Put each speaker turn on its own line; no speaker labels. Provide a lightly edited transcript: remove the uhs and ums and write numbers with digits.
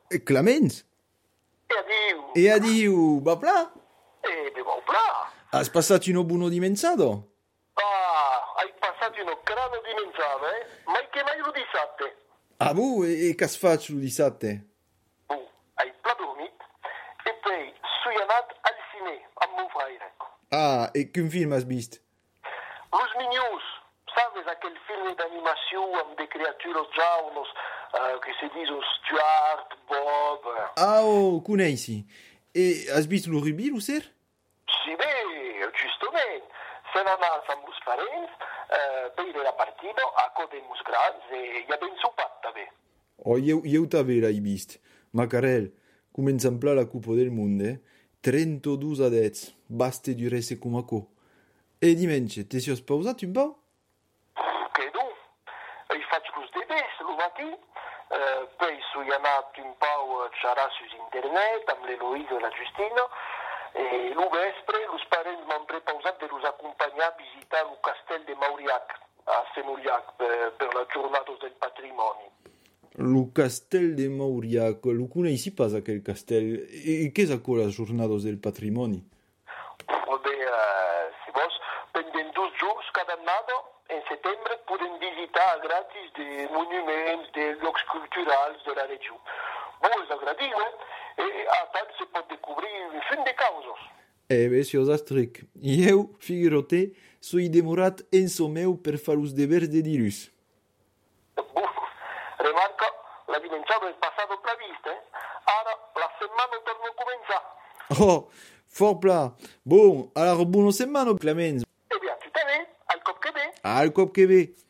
Clamens?
E adiu.
E adiu, va pla?
E de bon pla.
Has passat un buono dimensado?
Ah, hai passato un crano di menzata, mai che mai lo dissate.
Ah, bu, e cas faig lo dissabte?
Hai pla dormit e poi sui anat al cine amb mon frère.
Ah, e quin film has vist?
Los Minions, sabes aquel film d'animació amb de creatures jaunes que se diuen Stuart, Bob...
Ah, oh, coneixi. E has vist lo rugby, lo ser?
Sí, bé, justament. Se n'anàs amb els parents, veure la partida, a code amb els grans, i ja ben sopat, també.
Oh, eu també l'hai vist. Macarel, comença en pla la Copa del Monde, 32 adets, baste durese com a co. E diumenge, te si has pausat un pau?
Che tu? I faig los deures, lo matí, poi sui anat un pau a xerrar sus internet amb l'Eloïsa e la Justina, e lo vespre los parents m'han prepausat de los acompanyar a visitar el castell de Mauriac, a Senollac, per les jornades del patrimoni.
Lo castell de Mauriac, lo coneixi pas aquel castell. E què és aquò les jornades del patrimoni?
Bé, si vols, pendent 2 jours cada annada, en setembre podem visitar gratis de monuments, de llocs culturals de la regió. Molts agradiu, e a tant se pot descobrir un fin de causes.
Bé, si os astric. Eu, figuro-te, soi demorat en someu per far os devers de dilus.
Remarca, la dimensione del passato prevista, ara la setmana torna a començar.
Oh, fort pla. Bon, alors, bona setmana, Clemens.
E bien, tu te ve, al cop que ve.
Al cop que ve.